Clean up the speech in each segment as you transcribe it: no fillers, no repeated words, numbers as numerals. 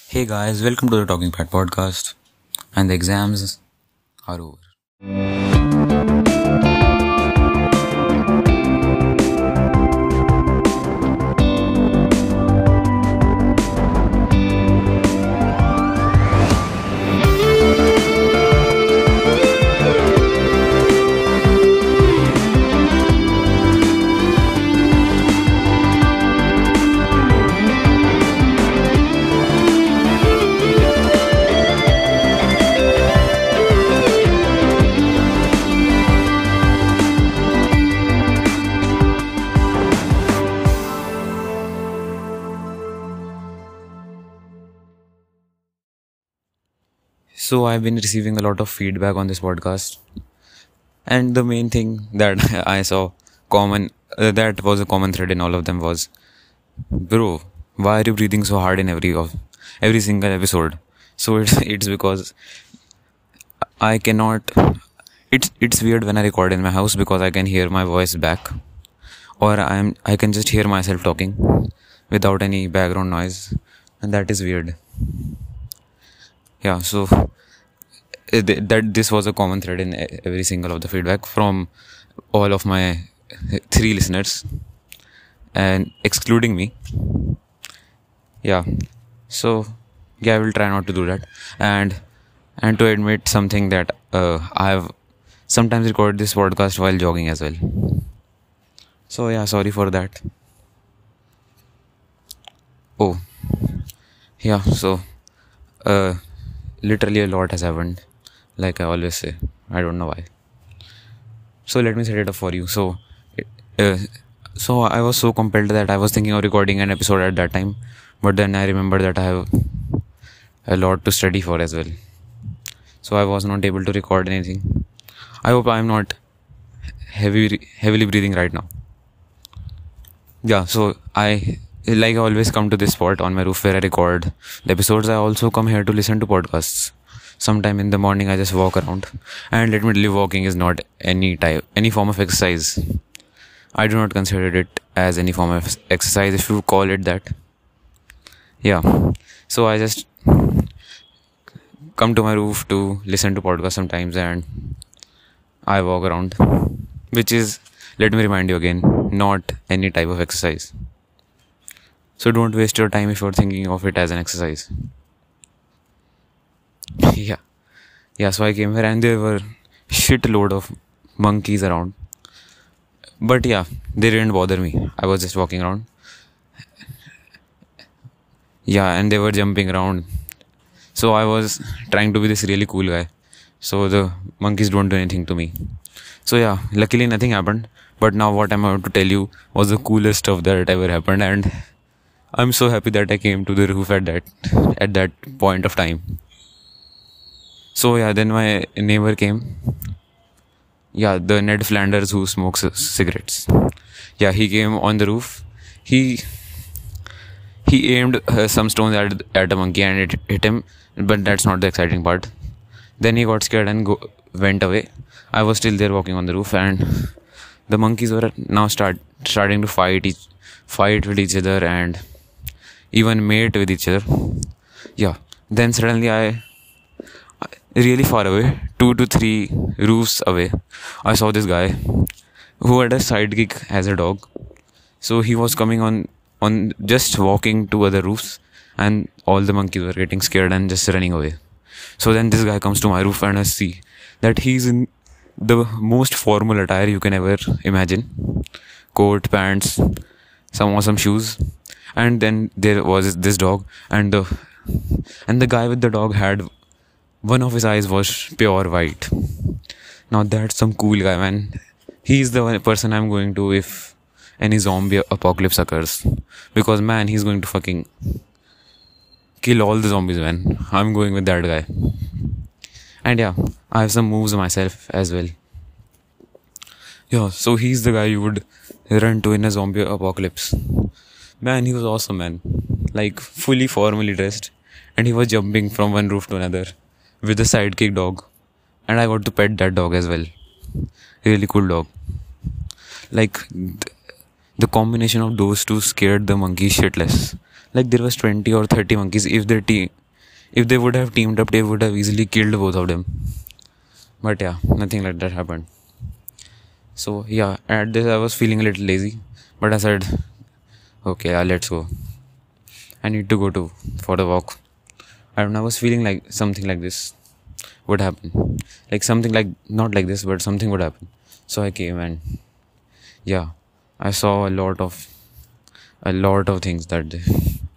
Hey guys, welcome to the Talking Pad podcast. And the exams are over. So I've been receiving a lot of feedback on this podcast, and the main thing that I saw that was a common thread in all of them was, bro, why are you breathing so hard in every single episode? So it's because I cannot. It's weird when I record in my house because I can hear my voice back, or I can just hear myself talking without any background noise, and that is weird. Yeah, so that this was a common thread in every single of the feedback from all of my three listeners, and excluding me. Yeah, so yeah, I will try not to do that, and to admit something that I have sometimes recorded this podcast while jogging as well. So yeah, sorry for that. Oh yeah, so literally a lot has happened, like I always say. I don't know why. So let me set it up for you. Uh, so I was so compelled that I was thinking of recording an episode at that time, but then I remembered that I have a lot to study for as well. So I was not able to record anything. I hope I am not heavily breathing right now. Yeah, so I always come to this spot on my roof where I record the episodes. I also come here to listen to podcasts. Sometime in the morning I just walk around, and admittedly walking is not any form of exercise. I do not consider it as any form of exercise, if you call it that. Yeah, so I just come to my roof to listen to podcasts sometimes, and I walk around, which is, let me remind you again, not any type of exercise. So don't waste your time if you're thinking of it as an exercise. Yeah, so I came here and there were shitload of monkeys around. But yeah, they didn't bother me. I was just walking around. Yeah, and they were jumping around. So I was trying to be this really cool guy, so the monkeys don't do anything to me. So yeah, luckily nothing happened. But now what I'm about to tell you was the coolest stuff that ever happened, and I'm so happy that I came to the roof at that point of time. So yeah, then my neighbor came. Yeah, the Ned Flanders who smokes cigarettes. Yeah, he came on the roof. He aimed some stones at a monkey and it hit him, but that's not the exciting part. Then he got scared and went away. I was still there walking on the roof, and the monkeys were now starting to fight with each other and even mate with each other. Yeah, then suddenly I really far away, 2 to 3 roofs away, I saw this guy who had a sidekick as a dog. So he was coming on just walking to other roofs, and all the monkeys were getting scared and just running away. So then this guy comes to my roof, and I see that he's in the most formal attire you can ever imagine. Coat, pants, some awesome shoes. And then there was this dog, and the guy with the dog had one of his eyes was pure white. Now that's some cool guy, man. He's the one person I'm going to if any zombie apocalypse occurs, because man, he's going to fucking kill all the zombies, man. I'm going with that guy. And yeah, I have some moves myself as well. Yeah, so he's the guy you would run to in a zombie apocalypse. Man, he was awesome, man. Like, fully formally dressed. And he was jumping from one roof to another with a sidekick dog. And I got to pet that dog as well. Really cool dog. Like, the combination of those two scared the monkey shitless. Like there was 20 or 30 monkeys. If they would have teamed up, they would have easily killed both of them. But yeah, nothing like that happened. So yeah, at this I was feeling a little lazy, but I said, okay, let's go. I need to go for a walk. And I was feeling like something like this would happen. Like something like, not like this, but something would happen. So I came, and yeah, I saw a lot of things that day.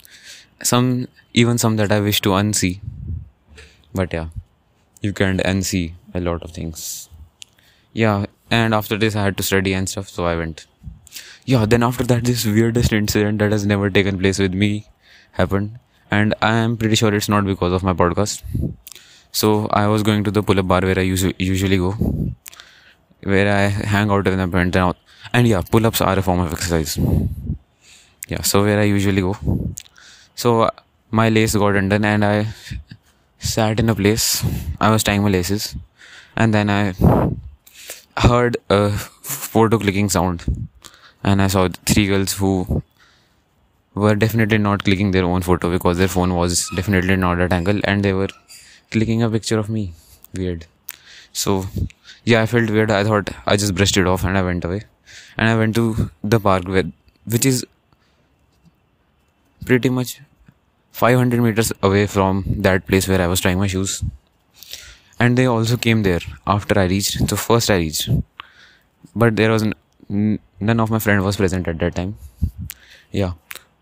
Even some that I wish to unsee. But yeah, you can't unsee a lot of things. Yeah, and after this I had to study and stuff, so I went. Yeah, then after that, this weirdest incident that has never taken place with me happened. And I am pretty sure it's not because of my podcast. So I was going to the pull-up bar where I usually go, where I hang out with my friends and all. And yeah, pull-ups are a form of exercise. Yeah, so where I usually go. So my lace got undone and I sat in a place. I was tying my laces. And then I heard a photo clicking sound. And I saw 3 girls who were definitely not clicking their own photo because their phone was definitely not at angle, and they were clicking a picture of me. Weird. So yeah, I felt weird. I thought I just brushed it off and I went away. And I went to the park, which is pretty much 500 meters away from that place where I was trying my shoes. And they also came there after I reached. So first I reached, but there was none of my friend was present at that time. Yeah,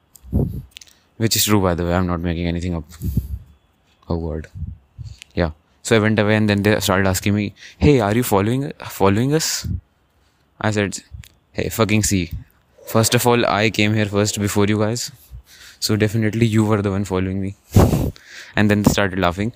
which is true, by the way. I'm not making anything up. Oh god. Yeah. So I went away, and then they started asking me, "Hey, are you following us?" I said, "Hey, fucking see. First of all, I came here first before you guys. So definitely you were the one following me." And then they started laughing.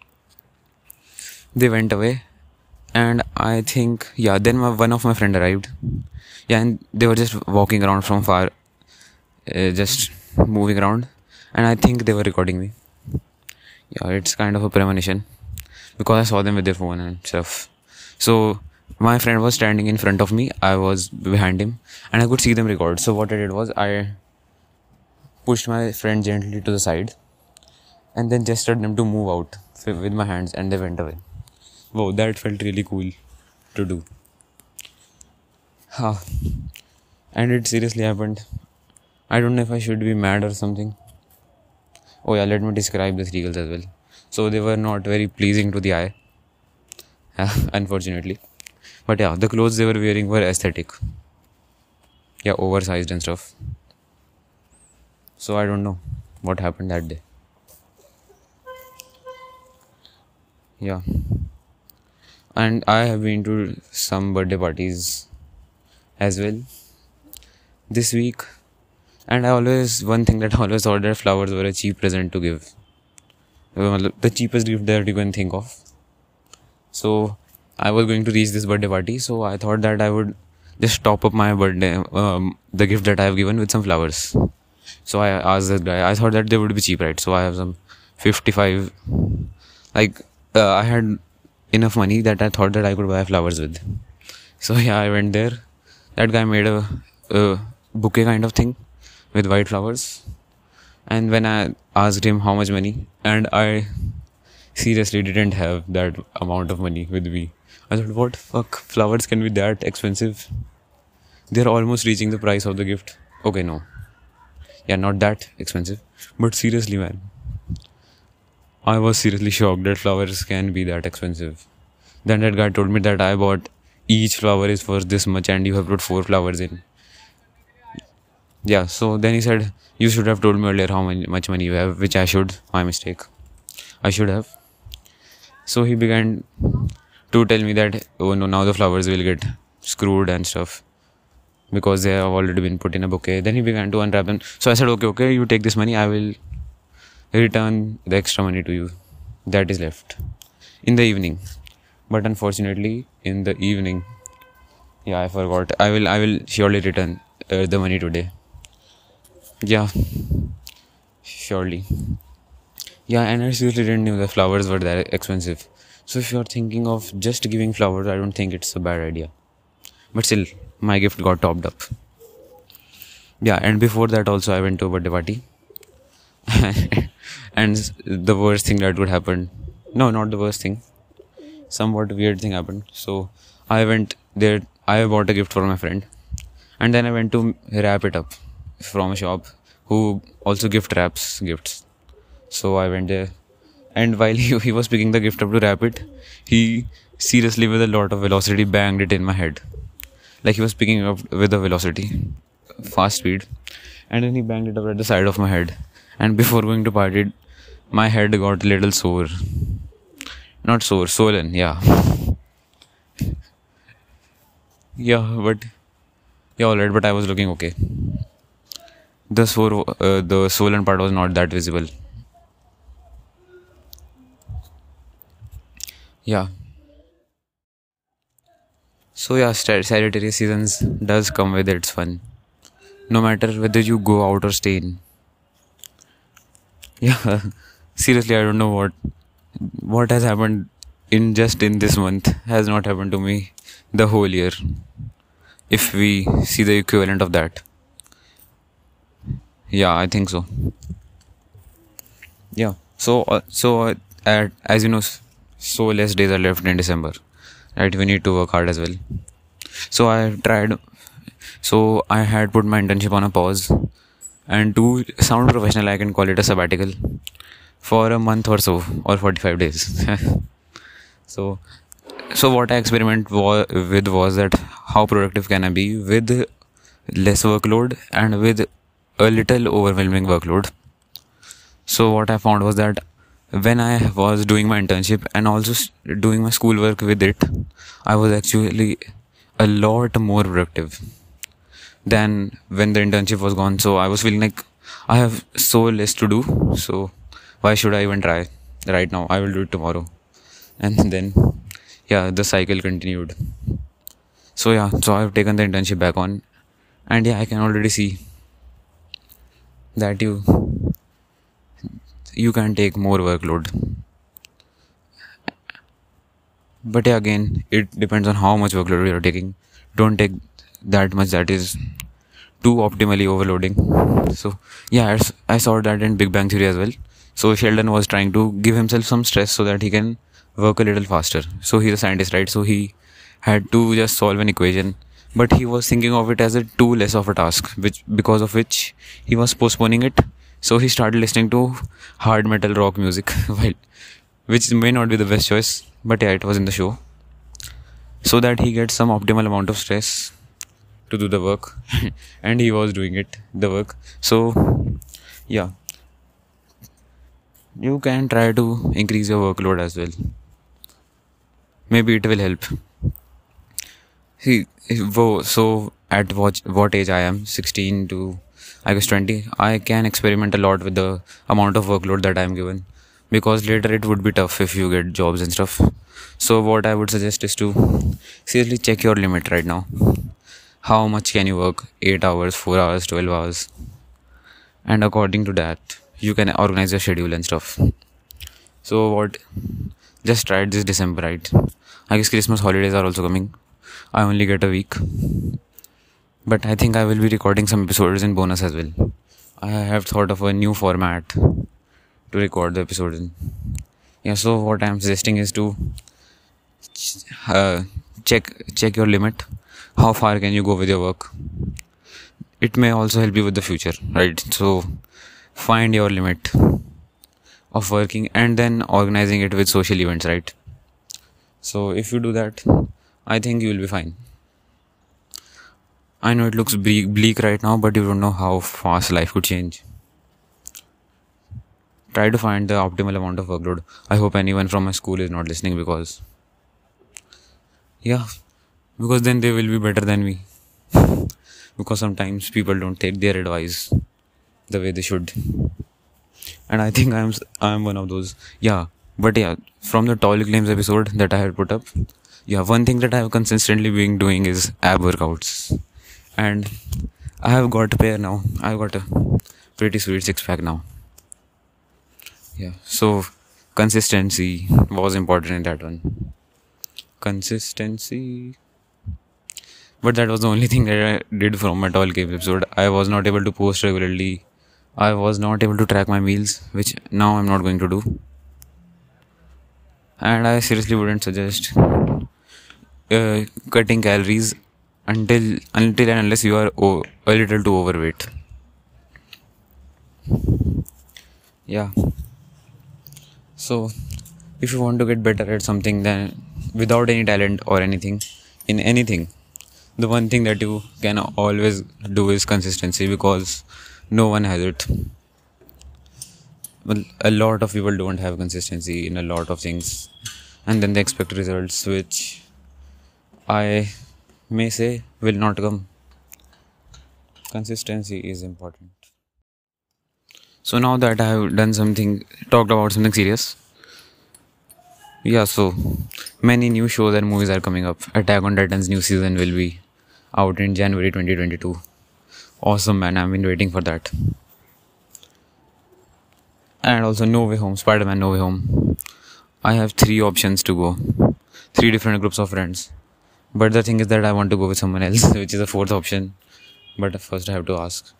They went away. And I think, yeah, then one of my friend arrived. Yeah, and they were just walking around from far, just moving around. And I think they were recording me. Yeah, it's kind of a premonition, because I saw them with their phone and stuff. So my friend was standing in front of me, I was behind him, and I could see them record. So what I did was, I pushed my friend gently to the side and then gestured them to move out with my hands, and they went away. Wow, that felt really cool to do. And it seriously happened. I don't know if I should be mad or something. Oh yeah, let me describe the 3 girls as well. So they were not very pleasing to the eye, unfortunately. But yeah, the clothes they were wearing were aesthetic. Yeah, oversized and stuff. So I don't know what happened that day. Yeah. And I have been to some birthday parties as well this week. And one thing that I always thought, that flowers were a cheap present to give. The cheapest gift that you can think of. So I was going to reach this birthday party, so I thought that I would just top up my birthday, the gift that I have given, with some flowers. So I asked that guy, I thought that they would be cheap, right? So I have some 55, I had enough money that I thought that I could buy flowers with. So yeah, I went there. That guy made a bouquet kind of thing with white flowers. And when I asked him how much money, and I seriously didn't have that amount of money with me. I thought, what fuck, flowers can be that expensive? They're almost reaching the price of the gift. Okay, no. Yeah, not that expensive. But seriously, man, I was seriously shocked that flowers can be that expensive. Then that guy told me that I bought each flower is for this much and you have put 4 flowers in. Yeah, so then he said, you should have told me earlier how much money you have, which I should. My mistake. I should have. So he began to tell me that, oh no, now the flowers will get screwed and stuff, because they have already been put in a bouquet. Then he began to unwrap them. So I said, okay, you take this money. I will return the extra money to you that is left in the evening. But unfortunately, in the evening, yeah, I forgot. I will surely return the money today. Yeah, surely. Yeah, and I seriously didn't know that flowers were that expensive. So if you're thinking of just giving flowers, I don't think it's a bad idea. But still, my gift got topped up. Yeah, and before that also I went to a birthday party. And the worst thing that could happen, no, not the worst thing, somewhat weird thing happened. So I went there, I bought a gift for my friend, and then I went to wrap it up from a shop who also gift wraps gifts. So I went there, and while he was picking the gift up to wrap it, he seriously, with a lot of velocity, banged it in my head. Like he was picking up with a velocity, fast speed, and then he banged it up at the side of my head. And before going to party, my head got a little sore. Not sore, swollen, yeah. Yeah, but yeah, alright, but I was looking okay. The swollen part was not that visible. Yeah. So yeah, Sagittarius seasons does come with its fun. No matter whether you go out or stay in. Yeah. Seriously, I don't know what has happened in this month has not happened to me the whole year. If we see the equivalent of that. Yeah, I think so. Yeah. As you know, so less days are left in December. Right? We need to work hard as well. So I tried. So I had put my internship on a pause, and to sound professional, I can call it a sabbatical for a month or so, or 45 days. so, so what I with was that how productive can I be with less workload and with a little overwhelming workload. So what I found was that when I was doing my internship and also doing my schoolwork with it, I was actually a lot more productive than when the internship was gone. So I was feeling like I have so less to do. So why should I even try right now? I will do it tomorrow. And then, yeah, the cycle continued. So yeah, so I've taken the internship back on, and yeah, I can already see that you can take more workload. But yeah, again, it depends on how much workload you're taking. Don't take that much that is too optimally overloading. So yeah, I saw that in Big Bang Theory as well. So Sheldon was trying to give himself some stress so that he can work a little faster. So he's a scientist, right? So he had to just solve an equation, but he was thinking of it as a too less of a task, because of which he was postponing it. So he started listening to hard metal rock music, which may not be the best choice, but yeah, it was in the show. So that he gets some optimal amount of stress to do the work. And he was doing the work. So yeah, you can try to increase your workload as well. Maybe it will help. See, so at what age I am, 16 to I guess 20, I can experiment a lot with the amount of workload that I am given, because later it would be tough if you get jobs and stuff. So what I would suggest is to seriously check your limit right now. How much can you work? 8 hours, 4 hours, 12 hours? And according to that, you can organize your schedule and stuff. So just try it this December, right? I guess Christmas holidays are also coming. I only get a week. But I think I will be recording some episodes in bonus as well. I have thought of a new format to record the episodes in. Yeah, so what I'm suggesting is to check your limit. How far can you go with your work? It may also help you with the future, right? So find your limit of working and then organizing it with social events, right? So if you do that, I think you will be fine. I know it looks bleak right now, but you don't know how fast life could change. Try to find the optimal amount of workload. I hope anyone from my school is not listening, because then they will be better than me. Because sometimes people don't take their advice the way they should. And I think I'm one of those. Yeah. But yeah, from the Tall Claims episode that I had put up, yeah, one thing that I have consistently been doing is ab workouts. And I have got a pair now. I've got a pretty sweet six-pack now. Yeah. So consistency was important in that one. Consistency. But that was the only thing that I did from my Tall Games episode. I was not able to post regularly I was not able to track my meals, which now I'm not going to do. And I seriously wouldn't suggest cutting calories until and unless you are a little too overweight. Yeah. So if you want to get better at something, then without any talent or anything in anything, the one thing that you can always do is consistency, because no one has it. Well, a lot of people don't have consistency in a lot of things, and then they expect results which I may say will not come. Consistency is important. So now that I have talked about something serious. Yeah, so many new shows and movies are coming up. Attack on Titan's new season will be out in January 2022. Awesome, man. I've been waiting for that. And also No Way Home, Spider-Man No Way Home. I have 3 options to go. 3 different groups of friends. But the thing is that I want to go with someone else, which is the 4th option. But first I have to ask.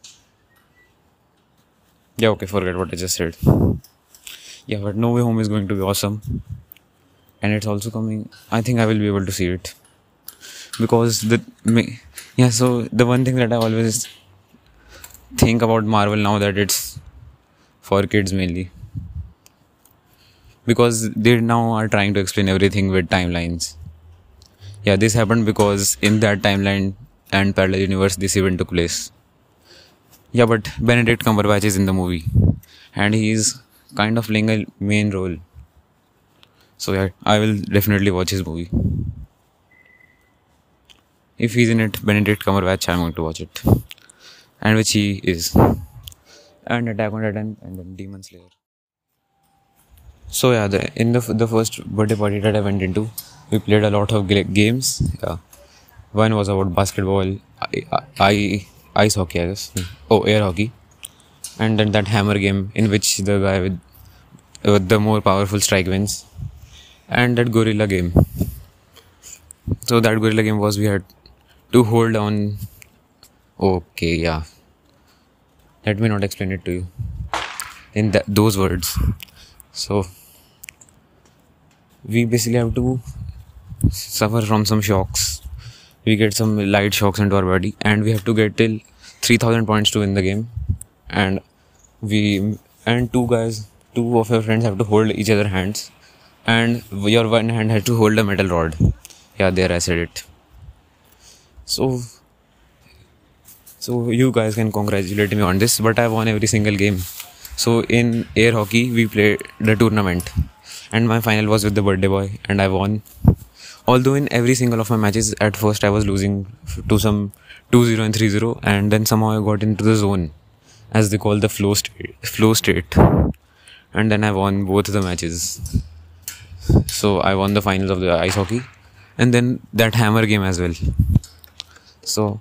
Yeah, okay, forget what I just said. Yeah, but No Way Home is going to be awesome. And it's also coming. I think I will be able to see it. Because so the one thing that I always think about Marvel now, that it's for kids mainly. Because they now are trying to explain everything with timelines. Yeah, this happened because in that timeline and parallel universe this event took place. Yeah, but Benedict Cumberbatch is in the movie. And he is kind of playing a main role. So yeah, I will definitely watch his movie. If he's in it, Benedict Cumberbatch, I'm going to watch it. And which he is. And Attack on Titan and then Demon Slayer. So yeah, in the first birthday party that I went into, we played a lot of games. Yeah. One was about basketball, ice hockey, I guess. Air hockey. And then that hammer game in which the guy with the more powerful strike wins. And that gorilla game. So that gorilla game was we had to hold on. Okay, yeah. Let me not explain it to you in those words. So we basically have to suffer from some shocks. We get some light shocks into our body, and we have to get till 3,000 points to win the game. And two of your friends have to hold each other's hands, and your one hand has to hold a metal rod. Yeah, there I said it. So you guys can congratulate me on this, but I won every single game. So in air hockey, we played the tournament, and my final was with the birthday boy, and I won. Although in every single of my matches, at first I was losing to some 2-0 and 3-0, and then somehow I got into the zone, as they call the flow state, and then I won both the matches. So I won the finals of the ice hockey, and then that hammer game as well. So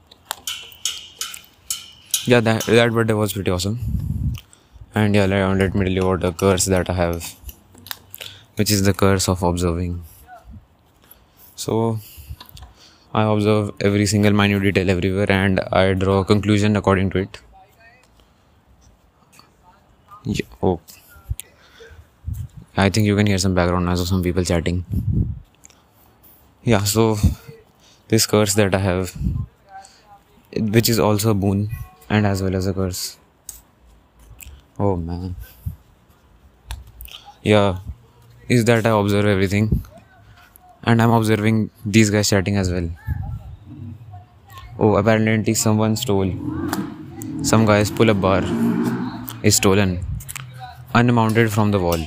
yeah, that birthday was pretty awesome. And yeah, let me tell you about the curse that I have, which is the curse of observing. So I observe every single minute detail everywhere, and I draw a conclusion according to it. Yeah, oh, I think you can hear some background noise of some people chatting. Yeah, so this curse that I have, which is also a boon and as well as a curse. Oh man. Yeah, is that I observe everything, and I'm observing these guys chatting as well. Oh, apparently someone stole. Some guy's pull-up bar is stolen, unmounted from the wall.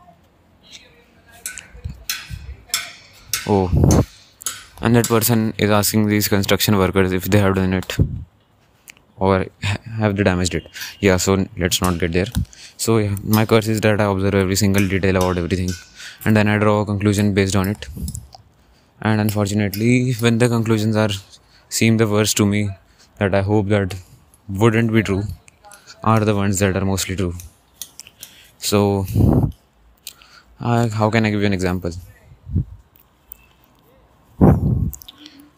Oh, and that person is asking these construction workers if they have done it or have they damaged it. Yeah, so let's not get there. So yeah, my curse is that I observe every single detail about everything, and then I draw a conclusion based on it. And unfortunately, when the conclusions seem the worst to me, that I hope that wouldn't be true, are the ones that are mostly true. So how can I give you an example?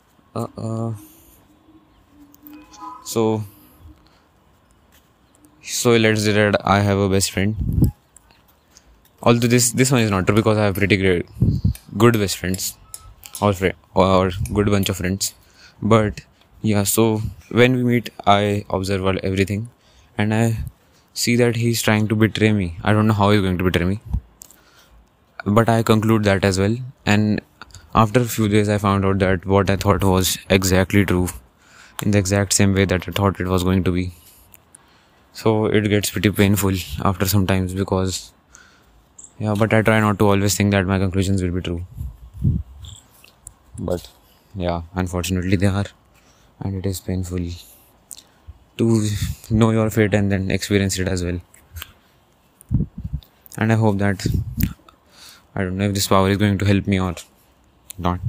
So So let's say that I have a best friend. Although this one is not true because I have pretty good best friends or good bunch of friends. But yeah, so when we meet, I observe everything, and I see that he's trying to betray me. I don't know how he's going to betray me, but I conclude that as well. And after a few days, I found out that what I thought was exactly true, in the exact same way that I thought it was going to be. So it gets pretty painful after some times because, yeah, but I try not to always think that my conclusions will be true. But yeah, unfortunately they are, and it is painful to know your fate and then experience it as well. And I hope that, I don't know if this power is going to help me or not.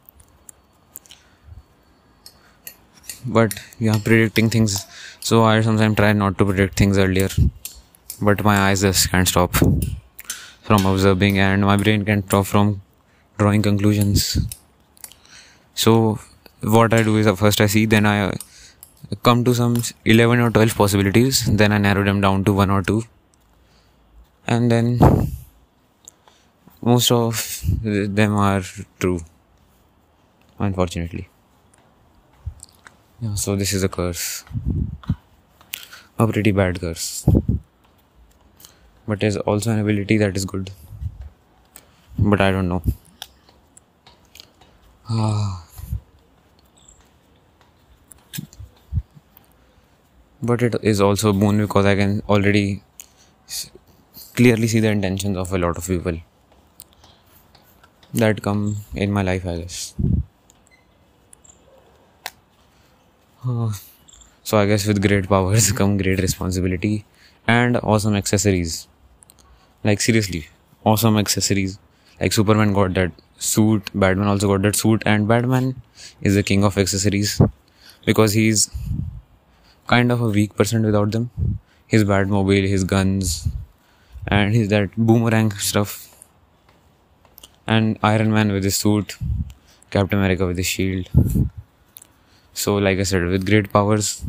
But yeah, predicting things. So I sometimes try not to predict things earlier, but my eyes just can't stop from observing, and my brain can't stop from drawing conclusions. So what I do is first I see, then I come to some 11 or 12 possibilities, then I narrow them down to 1 or 2, and then most of them are true, unfortunately. Yeah, so this is a curse, a pretty bad curse, but there's also an ability that is good, but I don't know. But it is also a boon because I can already clearly see the intentions of a lot of people that come in my life, I guess. So I guess with great powers come great responsibility and awesome accessories. Like seriously, awesome accessories. Like Superman got that suit, Batman also got that suit, and Batman is the king of accessories because he's kind of a weak person without them. His Batmobile, his guns, and his that boomerang stuff. And Iron Man with his suit, Captain America with his shield. So like I said, with great powers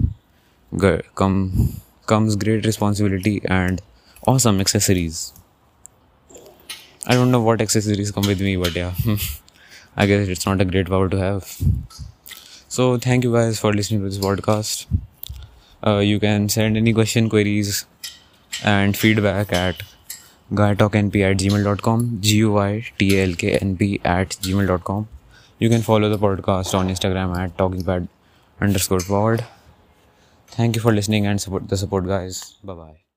comes great responsibility and awesome accessories. I don't know what accessories come with me, but yeah, I guess it's not a great power to have. So thank you guys for listening to this podcast. You can send any question, queries and feedback at guytalknp@gmail.com, GUYTALKNP@gmail.com. You can follow the podcast on Instagram at talkingpad_pod. Thank you for listening and support guys. Bye bye.